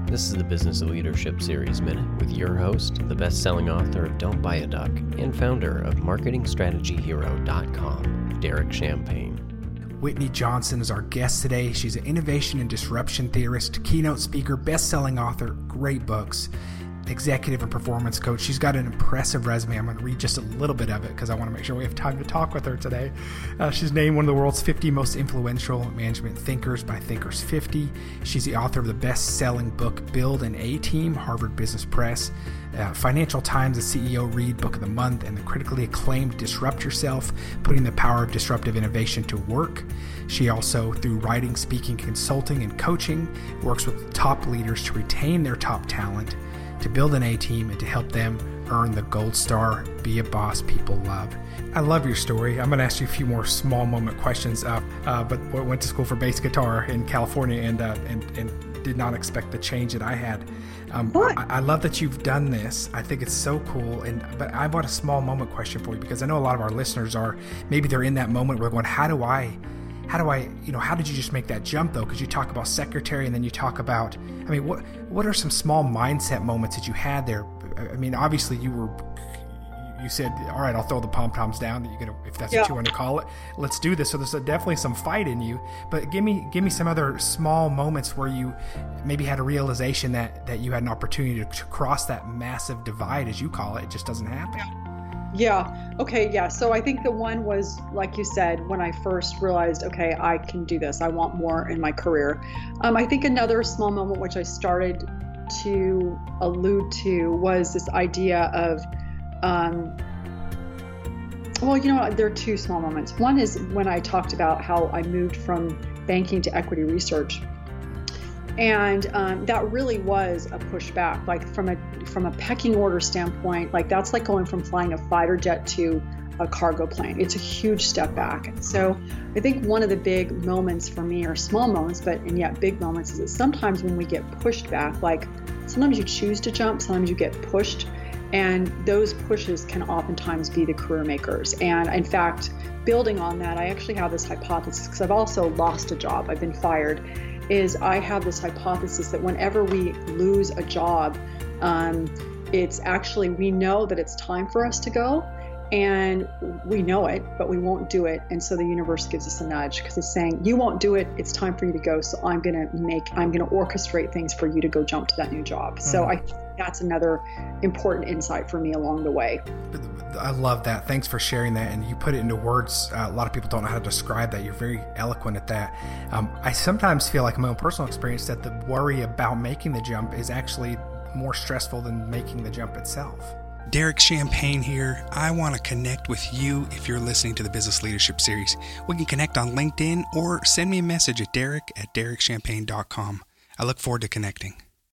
This is the Business Leadership Series Minute with your host, the best-selling author of Don't Buy a Duck and founder of MarketingStrategyHero.com, Derek Champagne. Whitney Johnson is our guest today. She's an innovation and disruption theorist, keynote speaker, best-selling author, great books, executive and performance coach. She's got an impressive resume. I'm going to read just a little bit of it because I want to make sure we have time to talk with her today. She's named one of the world's 50 most influential management thinkers by Thinkers 50. She's the author of the best-selling book, Build an A-Team, Harvard Business Press, Financial Times, the CEO Read Book of the Month, and the critically acclaimed Disrupt Yourself, Putting the Power of Disruptive Innovation to Work. She also, through writing, speaking, consulting, and coaching, works with top leaders to retain their top talent, to build an A-team, and to help them earn the gold star, be a boss people love. I love your story. I'm going to ask you a few more small moment questions, but went to school for bass guitar in California and did not expect the change that I had. I love that you've done this. I think it's so cool. But I want a small moment question for you because I know a lot of our listeners are, maybe they're in that moment where they're going, how did you just make that jump though? Because you talk about secretary and then you talk about, what are some small mindset moments that you had there? I mean, obviously you said, all right, I'll throw the pom-poms down, if that's what you want to call it. Let's do this. So there's definitely some fight in you, but give me some other small moments where you maybe had a realization that you had an opportunity to cross that massive divide, as you call it. It just doesn't happen. Yeah. Okay. Yeah. So I think the one was, like you said, when I first realized, okay, I can do this. I want more in my career. I think another small moment, which I started to allude to, was this idea of, there are two small moments. One is when I talked about how I moved from banking to equity research. And that really was a pushback, like from a pecking order standpoint, like that's like going from flying a fighter jet to a cargo plane. It's a huge step back. So I think one of the big moments for me, or small moments, and yet big moments, is that sometimes when we get pushed back, like sometimes you choose to jump, sometimes you get pushed, and those pushes can oftentimes be the career makers. And in fact, building on that, I actually have this hypothesis, because I've also lost a job, I've been fired, is I have this hypothesis that whenever we lose a job, it's actually, we know that it's time for us to go, and we know it, but we won't do it. And so the universe gives us a nudge because it's saying, you won't do it, it's time for you to go. So I'm going to orchestrate things for you to go jump to that new job. Mm-hmm. So I think that's another important insight for me along the way. I love that. Thanks for sharing that. And you put it into words. A lot of people don't know how to describe that. You're very eloquent at that. I sometimes feel like in my own personal experience that the worry about making the jump is actually more stressful than making the jump itself. Derek Champagne here. I want to connect with you if you're listening to the Business Leadership Series. We can connect on LinkedIn or send me a message at derek@derekchampagne.com. I look forward to connecting.